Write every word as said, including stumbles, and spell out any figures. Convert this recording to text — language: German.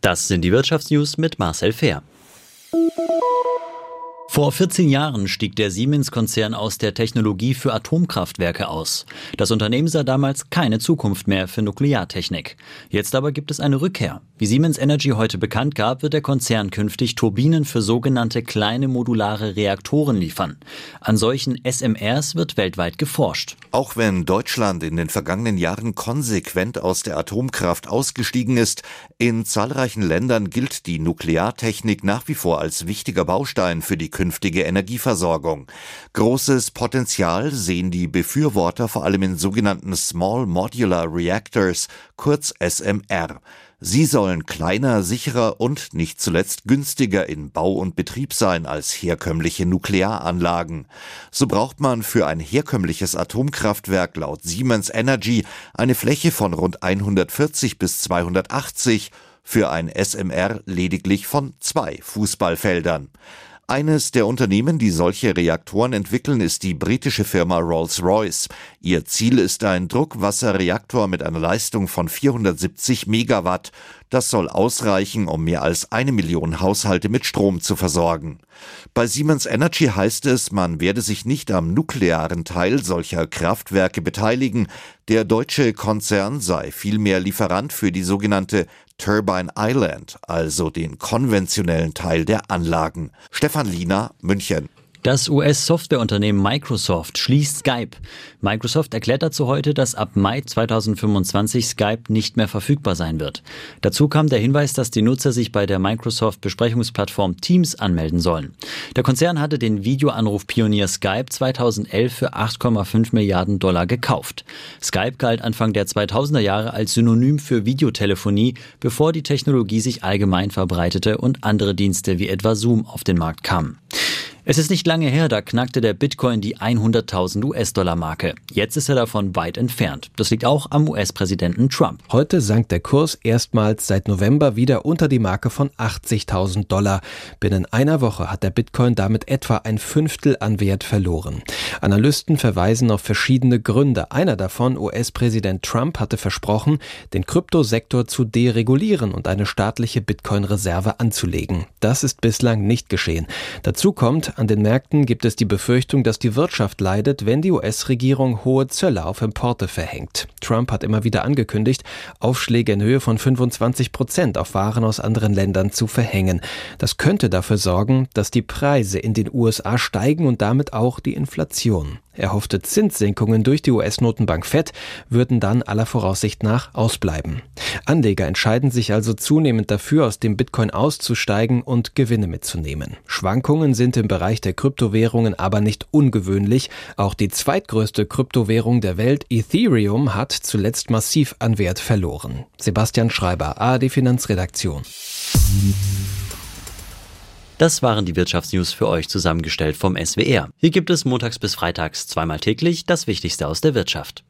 Das sind die Wirtschaftsnews mit Marcel Fehr. Vor vierzehn Jahren stieg der Siemens-Konzern aus der Technologie für Atomkraftwerke aus. Das Unternehmen sah damals keine Zukunft mehr für Nukleartechnik. Jetzt aber gibt es eine Rückkehr. Wie Siemens Energy heute bekannt gab, wird der Konzern künftig Turbinen für sogenannte kleine modulare Reaktoren liefern. An solchen S M Rs wird weltweit geforscht. Auch wenn Deutschland in den vergangenen Jahren konsequent aus der Atomkraft ausgestiegen ist, in zahlreichen Ländern gilt die Nukleartechnik nach wie vor als wichtiger Baustein für die künftige Energieversorgung. Großes Potenzial sehen die Befürworter vor allem in sogenannten Small Modular Reactors, kurz S M R. Sie sollen kleiner, sicherer und nicht zuletzt günstiger in Bau und Betrieb sein als herkömmliche Nuklearanlagen. So braucht man für ein herkömmliches Atomkraftwerk laut Siemens Energy eine Fläche von rund hundertvierzig bis zweihundertachtzig, für ein S M R lediglich von zwei Fußballfeldern. Eines der Unternehmen, die solche Reaktoren entwickeln, ist die britische Firma Rolls-Royce. Ihr Ziel ist ein Druckwasserreaktor mit einer Leistung von vierhundertsiebzig Megawatt. Das soll ausreichen, um mehr als eine Million Haushalte mit Strom zu versorgen. Bei Siemens Energy heißt es, man werde sich nicht am nuklearen Teil solcher Kraftwerke beteiligen. Der deutsche Konzern sei vielmehr Lieferant für die sogenannte Turbine Island, also den konventionellen Teil der Anlagen. Stefan Liener, München. Das U S-Softwareunternehmen Microsoft schließt Skype. Microsoft erklärt dazu heute, dass ab Mai zweitausendfünfundzwanzig Skype nicht mehr verfügbar sein wird. Dazu kam der Hinweis, dass die Nutzer sich bei der Microsoft-Besprechungsplattform Teams anmelden sollen. Der Konzern hatte den Videoanrufpionier Skype zweitausendelf für acht Komma fünf Milliarden Dollar gekauft. Skype galt Anfang der zweitausender Jahre als Synonym für Videotelefonie, bevor die Technologie sich allgemein verbreitete und andere Dienste wie etwa Zoom auf den Markt kamen. Es ist nicht lange her, da knackte der Bitcoin die hunderttausend U S-Dollar-Marke. Jetzt ist er davon weit entfernt. Das liegt auch am U S-Präsidenten Trump. Heute sank der Kurs erstmals seit November wieder unter die Marke von achtzigtausend Dollar. Binnen einer Woche hat der Bitcoin damit etwa ein Fünftel an Wert verloren. Analysten verweisen auf verschiedene Gründe. Einer davon, U S-Präsident Trump, hatte versprochen, den Kryptosektor zu deregulieren und eine staatliche Bitcoin-Reserve anzulegen. Das ist bislang nicht geschehen. Dazu kommt, an den Märkten gibt es die Befürchtung, dass die Wirtschaft leidet, wenn die U S-Regierung hohe Zölle auf Importe verhängt. Trump hat immer wieder angekündigt, Aufschläge in Höhe von fünfundzwanzig Prozent auf Waren aus anderen Ländern zu verhängen. Das könnte dafür sorgen, dass die Preise in den U S A steigen und damit auch die Inflation. Erhoffte Zinssenkungen durch die U S-Notenbank Fed würden dann aller Voraussicht nach ausbleiben. Anleger entscheiden sich also zunehmend dafür, aus dem Bitcoin auszusteigen und Gewinne mitzunehmen. Schwankungen sind im Bereich der Kryptowährungen aber nicht ungewöhnlich. Auch die zweitgrößte Kryptowährung der Welt, Ethereum, hat zuletzt massiv an Wert verloren. Sebastian Schreiber, A R D Finanzredaktion. Das waren die Wirtschaftsnews für euch zusammengestellt vom S W R. Hier gibt es montags bis freitags zweimal täglich das Wichtigste aus der Wirtschaft.